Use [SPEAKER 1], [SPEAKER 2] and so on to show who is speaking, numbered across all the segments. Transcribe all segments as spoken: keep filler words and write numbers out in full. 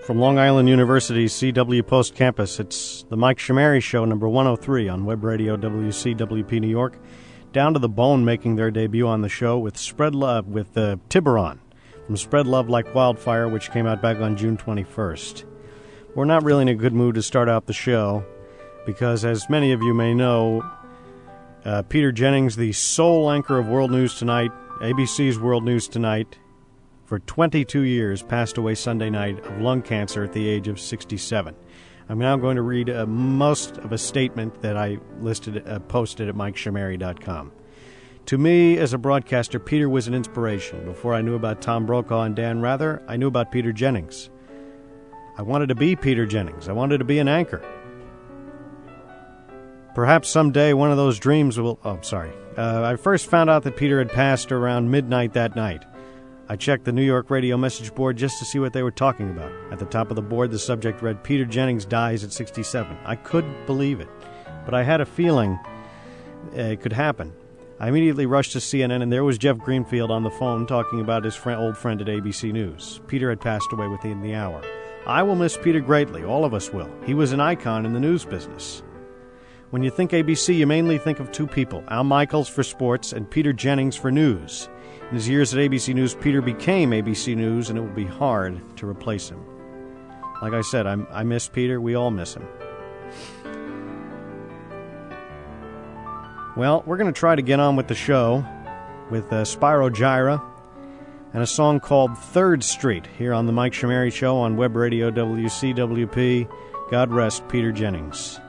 [SPEAKER 1] From Long Island University's C W Post Campus, it's the Mike Shamari Show, number one oh three on Web Radio W C W P New York. Down to the Bone making their debut on the show with Spread Love, with uh, Tiburon from Spread Love Like Wildfire, which came out back on June twenty-first. We're not really in a good mood to start out the show because, as many of you may know, uh, Peter Jennings, the sole anchor of World News Tonight, A B C's World News Tonight, for twenty-two years, passed away Sunday night of lung cancer at the age of sixty-seven. I'm now going to read uh, most of a statement that I listed, uh, posted at mike shamari dot com. To me, as a broadcaster, Peter was an inspiration. Before I knew about Tom Brokaw and Dan Rather, I knew about Peter Jennings. I wanted to be Peter Jennings. I wanted to be an anchor. Perhaps someday one of those dreams will... Oh, sorry. Uh, I first found out that Peter had passed around midnight that night. I checked the New York radio message board just to see what they were talking about. At the top of the board, the subject read, Peter Jennings dies at sixty-seven. I couldn't believe it, but I had a feeling it could happen. I immediately rushed to C N N, and there was Jeff Greenfield on the phone talking about his friend, old friend at A B C News. Peter had passed away within the hour. I will miss Peter greatly. All of us will. He was an icon in the news business. When you think A B C, you mainly think of two people, Al Michaels for sports and Peter Jennings for news. In his years at A B C News, Peter became A B C News, and it will be hard to replace him. Like I said, I'm, I miss Peter. We all miss him. Well, we're going to try to get on with the show with uh, Spyro Gyra and a song called Third Street here on the Mike Shamari Show on Web Radio W C W P. God rest Peter Jennings.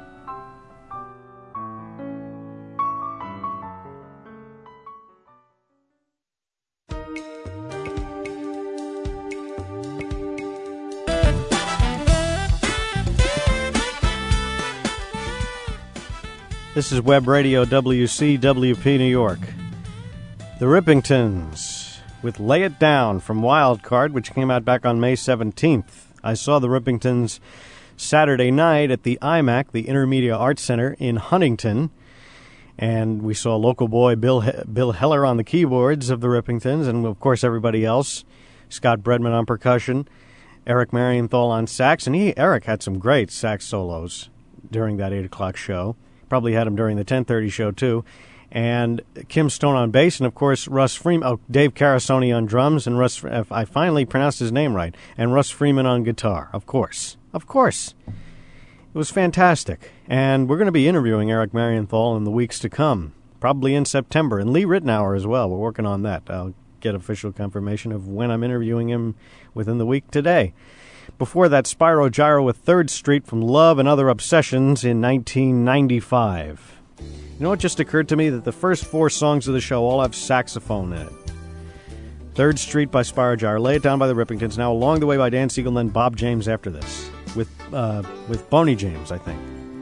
[SPEAKER 1] This is Web Radio W C W P New York. The Rippingtons with Lay It Down from Wildcard, which came out back on May seventeenth. I saw the Rippingtons Saturday night at the I MAC, the Intermedia Arts Center in Huntington, and we saw local boy Bill he- Bill Heller on the keyboards of the Rippingtons, and of course everybody else, Scott Bredman on percussion, Eric Marienthal on sax, and he Eric had some great sax solos during that eight o'clock show. Probably had him during the ten thirty show, too. And Kim Stone on bass, and, of course, Russ Freeman. Oh, Dave Carasoni on drums, and Russ... I finally pronounced his name right. And Russ Freeman on guitar, of course. Of course. It was fantastic. And we're going to be interviewing Eric Marienthal in the weeks to come, probably in September. And Lee Ritenour as well. We're working on that. I'll get official confirmation of when I'm interviewing him within the week today. Before that, Spyro Gyra with Third Street from Love and Other Obsessions in nineteen ninety-five. You know what just occurred to me? That the first four songs of the show all have saxophone in it. Third Street by Spyro Gyra, Lay It Down by the Rippingtons, now Along the Way by Dan Siegel, and then Bob James after this. With, uh, with Boney James, I think.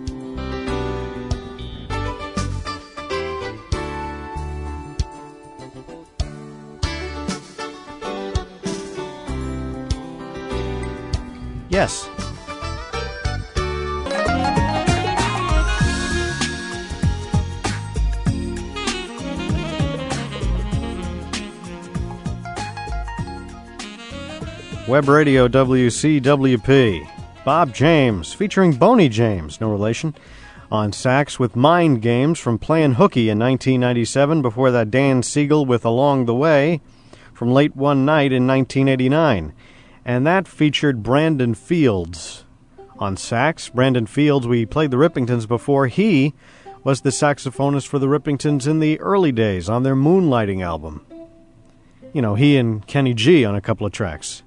[SPEAKER 1] Yes. Web Radio W C W P. Bob James, featuring Boney James, no relation, on sax with Mind Games from Playin' Hooky in nineteen ninety-seven. Before that, Dan Siegel with Along the Way from Late One Night in nineteen eighty-nine. And that featured Brandon Fields on sax. Brandon Fields, we played the Rippingtons before. He was the saxophonist for the Rippingtons in the early days on their Moonlighting album. You know, he and Kenny G on a couple of tracks.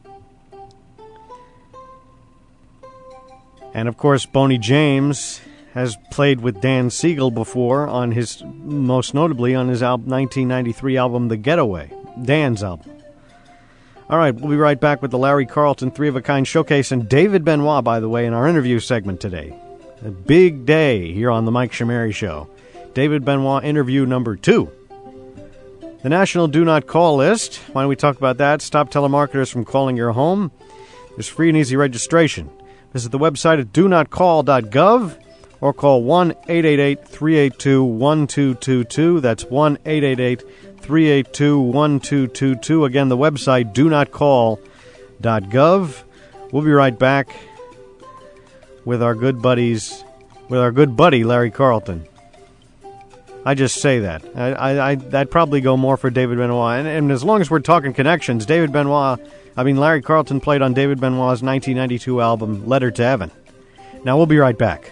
[SPEAKER 1] And, of course, Boney James has played with Dan Siegel before, on his, most notably on his al- nineteen ninety-three album, The Getaway, Dan's album. All right, we'll be right back with the Larry Carlton Three of a Kind Showcase, and David Benoit, by the way, in our interview segment today. A big day here on the Mike Shamari Show. David Benoit interview number two. The National Do Not Call list. Why don't we talk about that? Stop telemarketers from calling your home. There's free and easy registration. Visit the website at do not call dot gov or call one eight eight eight, three eight two, one two two two. That's one eight eight eight, three eight two, one two two two. Again, the website do not call dot gov We'll be right back with our good buddies, with our good buddy Larry Carlton. I just say that. I, I, I'd probably go more for David Benoit. And, and as long as we're talking connections, David Benoit, I mean, Larry Carlton played on David Benoit's nineteen ninety-two album, Letter to Heaven. Now, we'll be right back.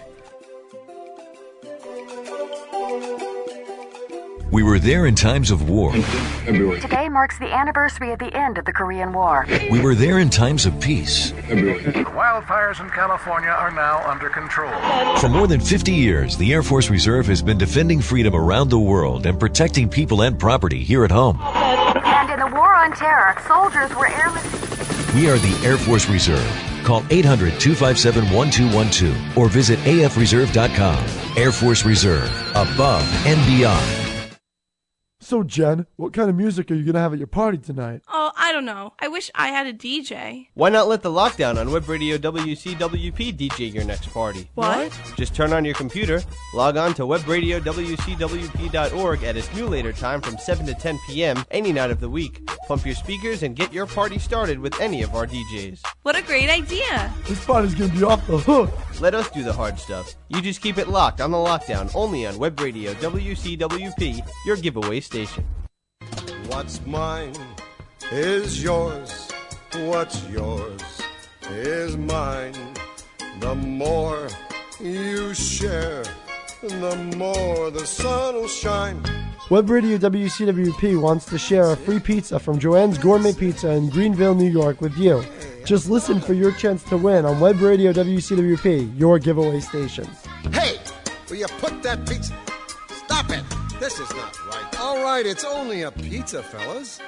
[SPEAKER 2] We were there in times of war.
[SPEAKER 3] Today marks the anniversary of the end of the Korean War.
[SPEAKER 2] We were there in times of peace.
[SPEAKER 4] Wildfires in California are now under control.
[SPEAKER 2] For more than fifty years, the Air Force Reserve has been defending freedom around the world and protecting people and property here at home.
[SPEAKER 3] And in the war on terror, soldiers were airlifted.
[SPEAKER 2] We are the Air Force Reserve. Call eight hundred, two five seven, one two one two or visit A F reserve dot com. Air Force Reserve, above and beyond.
[SPEAKER 5] So, Jen, what kind of music are you going to have at your party tonight?
[SPEAKER 6] Oh, I don't know. I wish I had a D J.
[SPEAKER 7] Why not let the Lockdown on Web Radio W C W P D J your next party?
[SPEAKER 6] What?
[SPEAKER 7] Just turn on your computer, log on to web radio w c w p dot org at its new later time from seven to ten p.m. any night of the week. Pump your speakers and get your party started with any of our D Js.
[SPEAKER 6] What a great idea.
[SPEAKER 5] This party's going to be off the hook.
[SPEAKER 7] Let us do the hard stuff. You just keep it locked on the Lockdown, only on Web Radio W C W P, your giveaway station.
[SPEAKER 8] What's mine is yours. What's yours is mine. The more you share, the more the sun will shine.
[SPEAKER 5] Web Radio W C W P wants to share a free pizza from Joanne's Gourmet Pizza in Greenville, New York with you. Just listen for your chance to win on Web Radio W C W P, your giveaway station.
[SPEAKER 8] Hey, will you put that pizza... Stop it! This is not right. All right, it's only a pizza, fellas.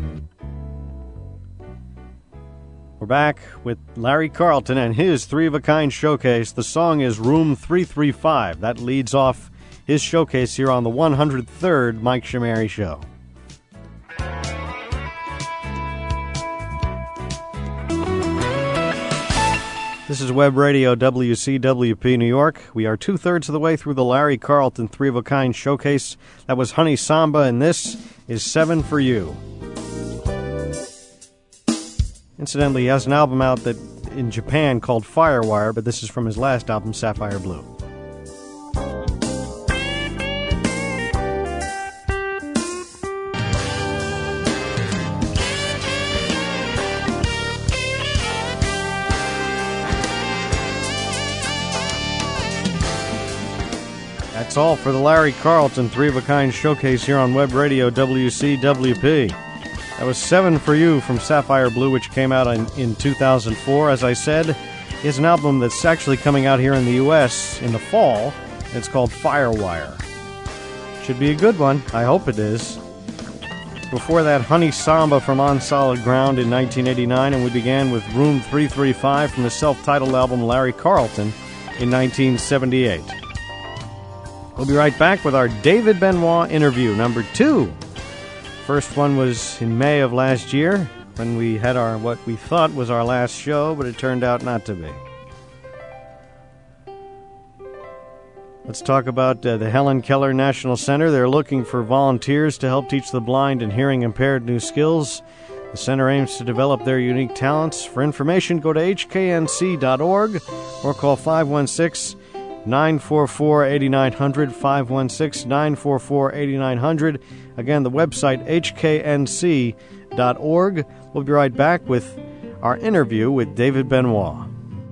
[SPEAKER 1] We're back with Larry Carlton and his three-of-a-kind showcase. The song is Room three three five. That leads off his showcase here on the one hundred third Mike Shamari Show. This is Web Radio W C W P New York. We are two-thirds of the way through the Larry Carlton three-of-a-kind showcase. That was Honey Samba, and this is Seven for You. Incidentally, he has an album out that in Japan called Firewire, but this is from his last album, Sapphire Blue. That's all for the Larry Carlton three-of-a-kind showcase here on Web Radio W C W P. That was Seven for You from Sapphire Blue, which came out in, in two thousand four. As I said, is an album that's actually coming out here in the U S in the fall. It's called Firewire. Should be a good one. I hope it is. Before that, Honey Samba from On Solid Ground in nineteen eighty-nine, and we began with Room three three five from the self-titled album Larry Carlton in nineteen seventy-eight. We'll be right back with our David Benoit interview, number two. First one was in May of last year, when we had our what we thought was our last show, but it turned out not to be. Let's talk about uh, the Helen Keller National Center. They're looking for volunteers to help teach the blind and hearing impaired new skills. The center aims to develop their unique talents. For information, go to h k n c dot org or call five one six, nine four four, eight nine zero zero, five one six, nine four four, eight nine zero zero. Again, the website h k n c dot org. We'll be right back with our interview with David Benoit.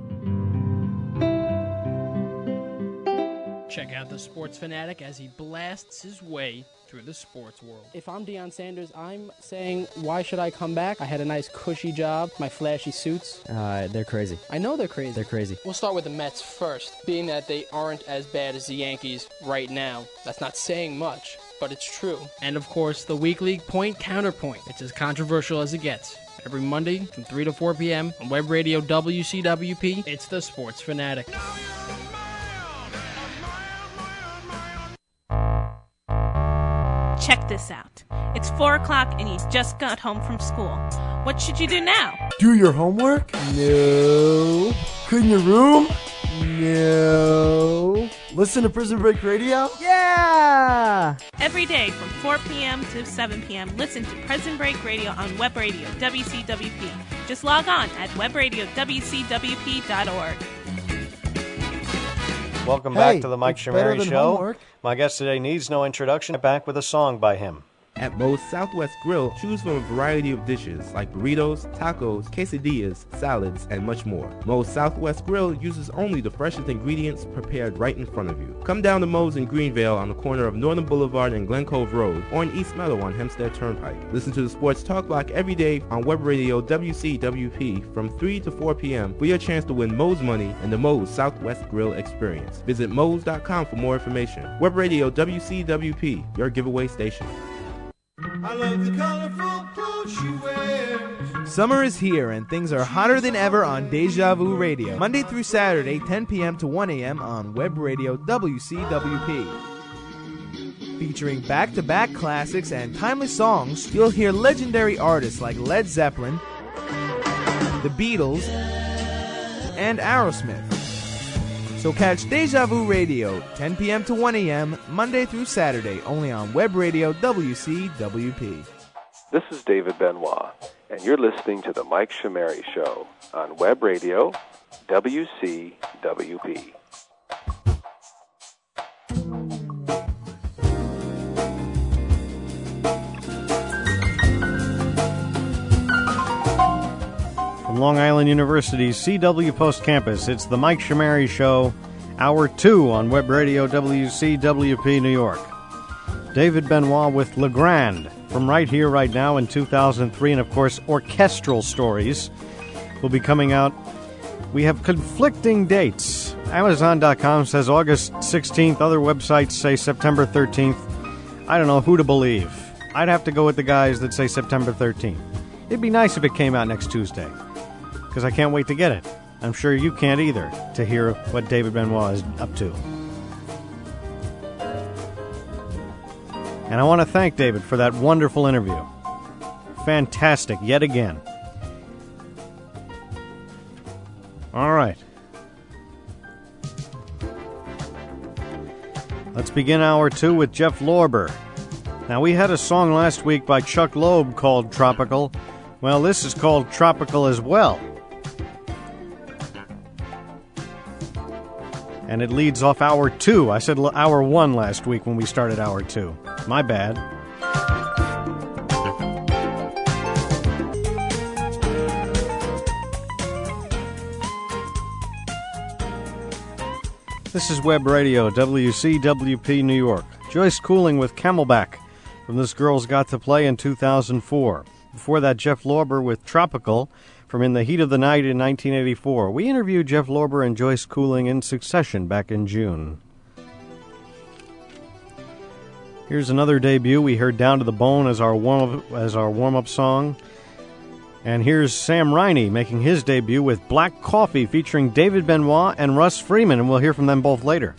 [SPEAKER 9] Check out the Sports Fanatic as he blasts his way through the sports world.
[SPEAKER 10] If I'm Deion Sanders, I'm saying, why should I come back? I had a nice cushy job, my flashy suits.
[SPEAKER 11] Uh, they're crazy.
[SPEAKER 10] I know they're crazy.
[SPEAKER 11] They're crazy.
[SPEAKER 9] We'll start with the Mets first, being that they aren't as bad as the Yankees right now. That's not saying much, but it's true. And of course, the weekly Point Counterpoint. It's as controversial as it gets. Every Monday from three to four p.m. on Web Radio W C W P, it's the Sports Fanatic.
[SPEAKER 6] Check this out. It's four o'clock and he's just got home from school. What should you do now?
[SPEAKER 5] Do your homework? No. Clean your room? No. Listen to Prison Break Radio?
[SPEAKER 11] Yeah!
[SPEAKER 6] Every day from four p.m. to seven p.m., listen to Prison Break Radio on Web Radio W C W P. Just log on at web radio w c w p dot org.
[SPEAKER 1] Welcome
[SPEAKER 5] Hey,
[SPEAKER 1] back to the Mike
[SPEAKER 5] it's better
[SPEAKER 1] Shamari
[SPEAKER 5] than
[SPEAKER 1] Show.
[SPEAKER 5] homework.
[SPEAKER 1] My guest today needs no introduction. Back with a song by him.
[SPEAKER 12] At Moe's Southwest Grill, choose from a variety of dishes like burritos, tacos, quesadillas, salads, and much more. Moe's Southwest Grill uses only the freshest ingredients prepared right in front of you. Come down to Moe's in Greenvale on the corner of Northern Boulevard and Glen Cove Road, or in East Meadow on Hempstead Turnpike. Listen to the Sports Talk Block every day on Web Radio W C W P from three to four p.m. for your chance to win Moe's money and the Moe's Southwest Grill experience. Visit Moe's dot com for more information. Web Radio W C W P, your giveaway station.
[SPEAKER 13] I love the colorful clothes she wears.
[SPEAKER 14] Summer is here and things are hotter than ever on Deja Vu Radio. Monday through Saturday, ten p.m. to one a.m. on Web Radio W C W P. Featuring back-to-back classics and timeless songs, you'll hear legendary artists like Led Zeppelin, The Beatles, and Aerosmith. So catch Deja Vu Radio, ten p.m. to one a.m., Monday through Saturday, only on Web Radio W C W P.
[SPEAKER 15] This is David Benoit, and you're listening to The Mike Shamari Show on Web Radio W C W P.
[SPEAKER 1] From Long Island University's C W Post Campus, it's the Mike Shamari Show, Hour two on Web Radio W C W P New York. David Benoit with Legrand from Right Here, Right Now in two thousand three, and of course, Orchestral Stories will be coming out. We have conflicting dates. Amazon dot com says August sixteenth, other websites say September thirteenth. I don't know who to believe. I'd have to go with the guys that say September thirteenth. It'd be nice if it came out next Tuesday, because I can't wait to get it. I'm sure you can't either, to hear what David Benoit is up to. And I want to thank David for that wonderful interview. Fantastic, yet again. All right. Let's begin hour two with Jeff Lorber. Now, we had a song last week by Chuck Loeb called Tropical. Well, this is called Tropical as well. And it leads off hour two. I said hour one last week when we started hour two. My bad. This is Web Radio, W C W P New York. Joyce Cooling with Camelback from This Girl's Got to Play in two thousand four. Before that, Jeff Lorber with Tropical from In the Heat of the Night in nineteen eighty-four. We interviewed Jeff Lorber and Joyce Cooling in succession back in June. Here's another debut. We heard Down to the Bone as our warm-up, as our warm-up song. And here's Sam Riney making his debut with Black Coffee featuring David Benoit and Russ Freeman, and we'll hear from them both later.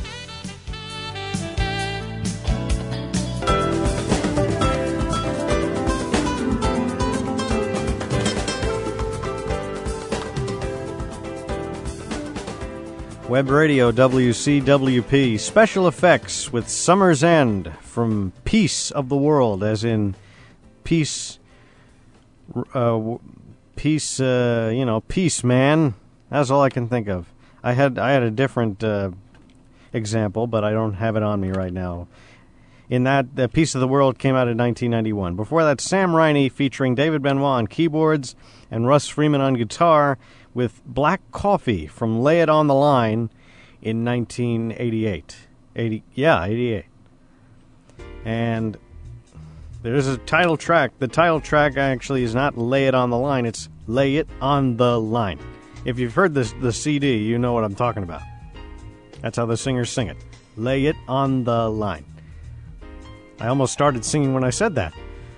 [SPEAKER 1] Web Radio W C W P Special Effects with Summer's End from Peace of the World, as in peace, uh, peace, uh, you know, peace, man. That's all I can think of. I had I had a different uh, example, but I don't have it on me right now. In that, the Peace of the World came out in nineteen ninety-one. Before that, Sam Riney featuring David Benoit on keyboards and Russ Freeman on guitar with Black Coffee from Lay It on the Line in nineteen eighty-eight. eighty, yeah, eighty-eight. And there's a title track. The title track actually is not Lay It on the Line, it's Lay It on the Line. If you've heard this, the C D, you know what I'm talking about. That's how the singers sing it. Lay It on the Line. I almost started singing when I said that.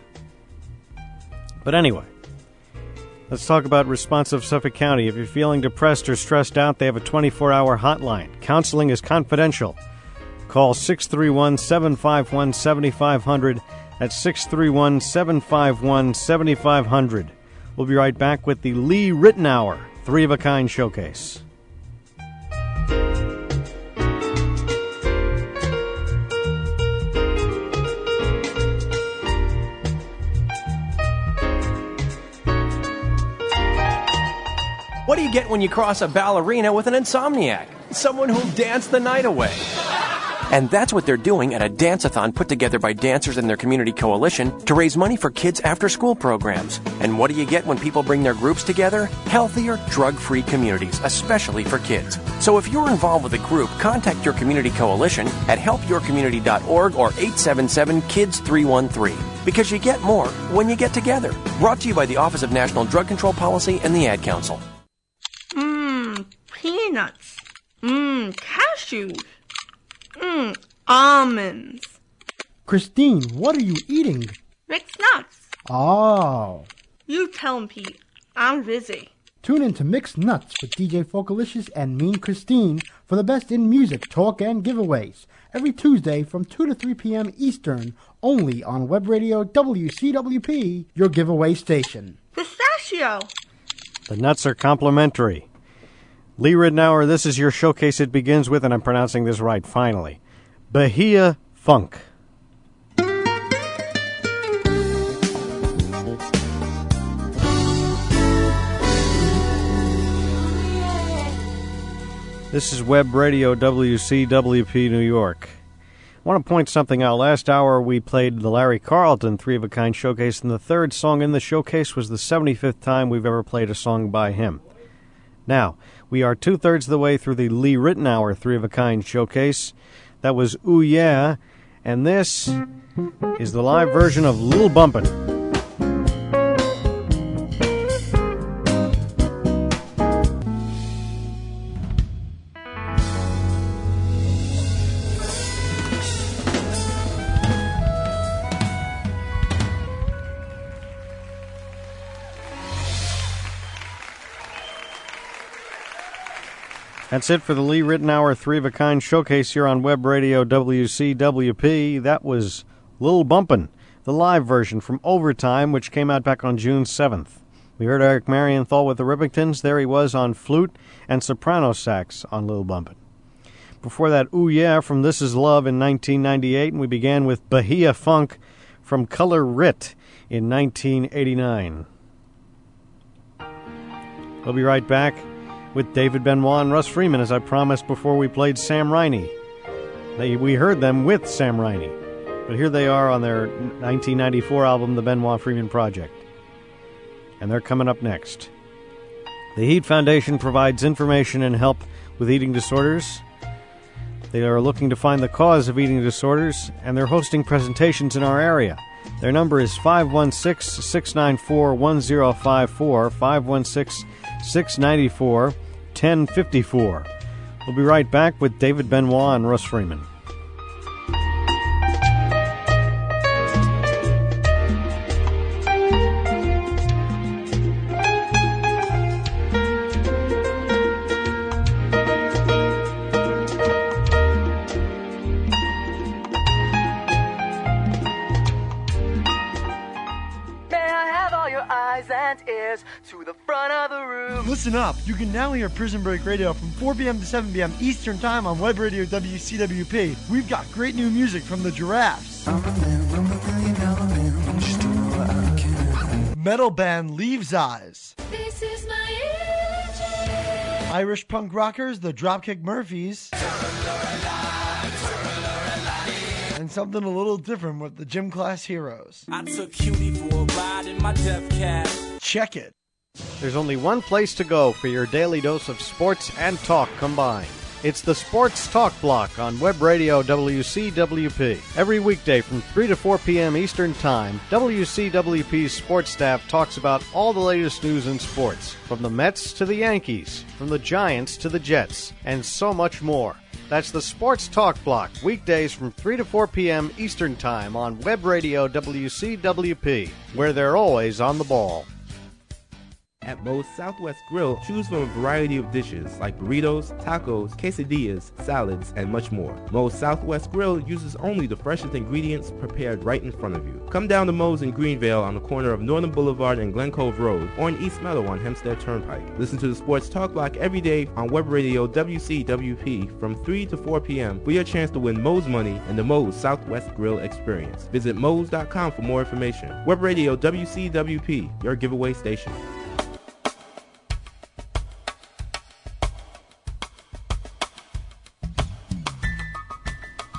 [SPEAKER 1] But anyway, let's talk about Responsive Suffolk County. If you're feeling depressed or stressed out, they have a twenty-four hour hotline. Counseling is confidential. Call six three one, seven five one, seven five zero zero. That's six three one, seven five one, seven five zero zero. We'll be right back with the Lee Ritenour Three of a Kind Showcase.
[SPEAKER 16] get when you cross a ballerina with an insomniac? Someone who'll dance the night away. And that's what they're doing at a dance-a-thon put together by dancers and their community coalition to raise money for kids' after-school programs. And what do you get when people bring their groups together? Healthier, drug-free communities, especially for kids. So if you're involved with a group, contact your community coalition at help your community dot org or eight seven seven, kids three one three. Because you get more when you get together. Brought to you by the Office of National Drug Control Policy and the Ad Council.
[SPEAKER 17] Mmm, peanuts. Mmm, cashews. Mmm, almonds.
[SPEAKER 18] Christine, what are you eating?
[SPEAKER 17] Mixed nuts.
[SPEAKER 18] Oh.
[SPEAKER 17] You tell him, Pete. I'm busy.
[SPEAKER 18] Tune in to Mixed Nuts with D J Folkalicious and Mean Christine for the best in music, talk, and giveaways. Every Tuesday from two to three p.m. Eastern, only on Web Radio W C W P, your giveaway station.
[SPEAKER 17] Pistachio.
[SPEAKER 1] The nuts are complimentary. Lee Ridnour, this is your showcase. It begins with, and I'm pronouncing this right, finally, Bahia Funk. This is Web Radio W C W P New York. I want to point something out. Last hour we played the Larry Carlton Three-of-a-Kind Showcase, and the third song in the showcase was the seventy-fifth time we've ever played a song by him. Now, we are two-thirds of the way through the Lee Ritenour Three-of-a-Kind Showcase. That was Ooh Yeah, and this is the live version of Lil Bumpin'. That's it for the Lee Ritenour Three-of-a-Kind Showcase here on Web Radio W C W P. That was Lil Bumpin', the live version from Overtime, which came out back on June seventh. We heard Eric Marienthal with the Rippingtons. There he was on flute and soprano sax on Lil Bumpin'. Before that, Ooh Yeah from This Is Love in nineteen ninety-eight, and we began with Bahia Funk from Color Rit in nineteen eighty-nine. We'll be right back with David Benoit and Russ Freeman, as I promised before we played Sam Riney. They, we heard them with Sam Riney, but here they are on their nineteen ninety-four album, The Benoit Freeman Project. And they're coming up next. The Heat Foundation provides information and help with eating disorders. They are looking to find the cause of eating disorders, and they're hosting presentations in our area. Their number is five one six, six nine four, one zero five four, five one six, six nine four, ten fifty-four. We'll be right back with David Benoit and Russ Freeman.
[SPEAKER 19] To the front of the room.
[SPEAKER 5] Listen up. You can now hear Prison Break Radio from four p.m. to seven p.m. Eastern Time on Web Radio W C W P. We've got great new music from the Giraffes. I'm a man, I'm a million dollar man. Just do what I can. Metal band Leaves Eyes.
[SPEAKER 13] This is my energy.
[SPEAKER 5] Irish punk rockers, the Dropkick Murphys. And something a little different with the Gym Class Heroes.
[SPEAKER 20] I took Cutie for a ride in my death cab.
[SPEAKER 5] Check it.
[SPEAKER 1] There's only one place to go for your daily dose of sports and talk combined. It's the Sports Talk Block on Web Radio W C W P. Every weekday from three to four p.m. Eastern Time, W C W P's sports staff talks about all the latest news in sports, from the Mets to the Yankees, from the Giants to the Jets, and so much more. That's the Sports Talk Block, weekdays from three to four p.m. Eastern Time on Web Radio W C W P, where they're always on the ball.
[SPEAKER 12] At Moe's Southwest Grill, choose from a variety of dishes like burritos, tacos, quesadillas, salads, and much more. Moe's Southwest Grill uses only the freshest ingredients prepared right in front of you. Come down to Moe's in Greenvale on the corner of Northern Boulevard and Glen Cove Road, or in East Meadow on Hempstead Turnpike. Listen to the Sports Talk Block every day on Web Radio W C W P from three to four p.m. for your chance to win Moe's money and the Moe's Southwest Grill experience. Visit Moe's dot com for more information. Web Radio W C W P, your giveaway station.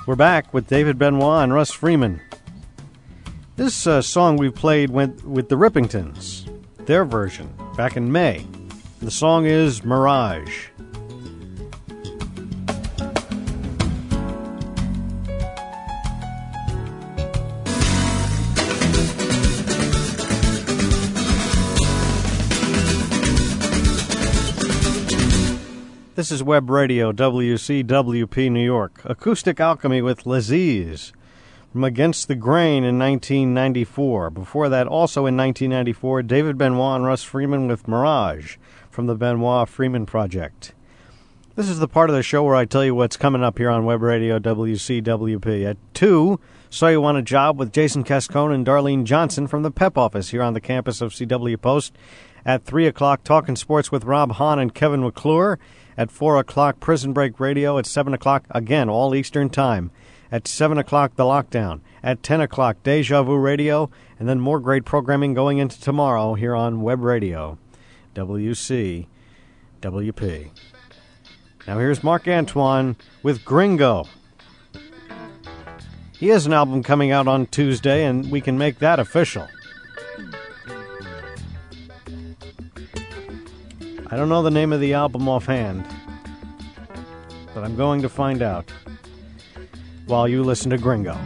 [SPEAKER 1] We're back with David Benoit and Russ Freeman. This uh, song we played went with the Rippingtons, their version, back in May. The song is Mirage. This is Web Radio, W C W P New York. Acoustic Alchemy with Laziz from Against the Grain in nineteen ninety-four. Before that, also in nineteen ninety-four, David Benoit and Russ Freeman with Mirage from the Benoit Freeman Project. This is the part of the show where I tell you what's coming up here on Web Radio, W C W P. At two, So You Want a Job with Jason Cascone and Darlene Johnson from the Pep Office here on the campus of C W Post. At three o'clock, Talking Sports with Rob Hahn and Kevin McClure. At four o'clock, Prison Break Radio. At seven o'clock, again, all Eastern Time. At seven o'clock, The Lockdown. At ten o'clock, Deja Vu Radio. And then more great programming going into tomorrow here on Web Radio, W C W P. Now here's Mark Antoine with Gringo. He has an album coming out on Tuesday, and we can make that official. I don't know the name of the album offhand, but I'm going to find out while you listen to Gringo.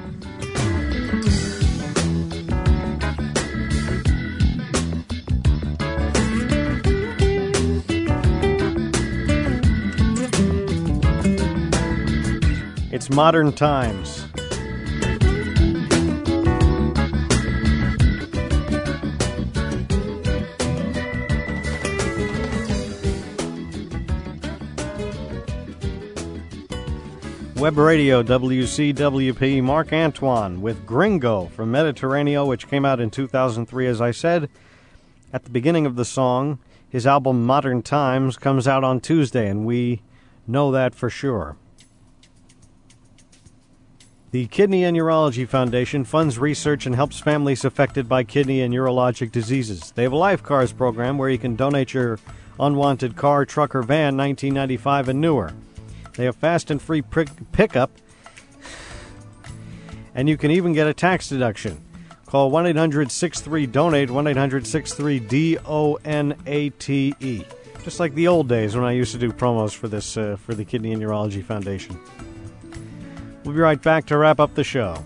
[SPEAKER 1] It's Modern Times. Web Radio, W C W P, Mark Antoine with Gringo from Mediterraneo, which came out in two thousand three, as I said. At the beginning of the song, his album Modern Times comes out on Tuesday, and we know that for sure. The Kidney and Urology Foundation funds research and helps families affected by kidney and urologic diseases. They have a Life Cars program where you can donate your unwanted car, truck, or van, nineteen ninety-five and newer. They have fast and free pickup, and you can even get a tax deduction. Call one eight hundred six three donate, one eight hundred six three D O N A T E. Just like the old days when I used to do promos for this, uh, for the Kidney and Urology Foundation. We'll be right back to wrap up the show.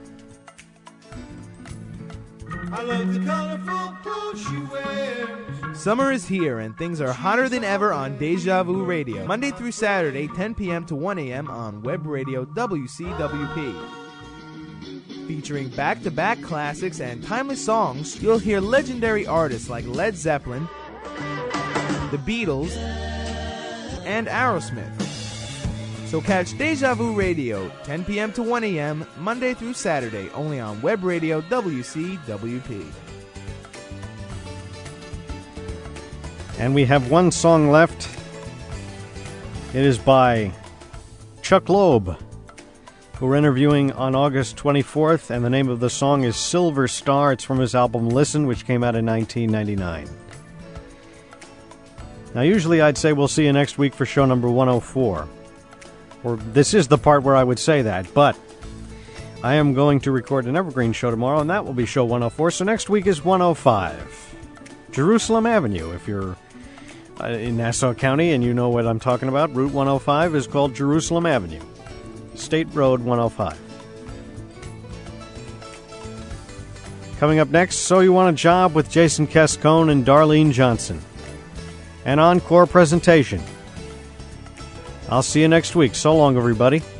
[SPEAKER 13] I love the colorful clothes she wears.
[SPEAKER 14] Summer is here, and things are hotter than ever on Deja Vu Radio. Monday through Saturday, ten p.m. to one a.m. on Web Radio W C W P. Featuring back-to-back classics and timeless songs, you'll hear legendary artists like Led Zeppelin, The Beatles, and Aerosmith. So catch Deja Vu Radio, ten p.m. to one a.m., Monday through Saturday, only on Web Radio W C W P.
[SPEAKER 1] And we have one song left. It is by Chuck Loeb, who we're interviewing on August twenty-fourth, and the name of the song is Silver Star. It's from his album Listen, which came out in nineteen ninety-nine. Now, usually I'd say we'll see you next week for show number one oh four. Or this is the part where I would say that, but I am going to record an Evergreen show tomorrow, and that will be show one oh four, so next week is one oh five. Jerusalem Avenue, if you're uh, in Nassau County and you know what I'm talking about, Route one oh five is called Jerusalem Avenue. State Road one oh five. Coming up next, So You Want a Job with Jason Cascone and Darlene Johnson. An encore presentation. I'll see you next week. So long, everybody.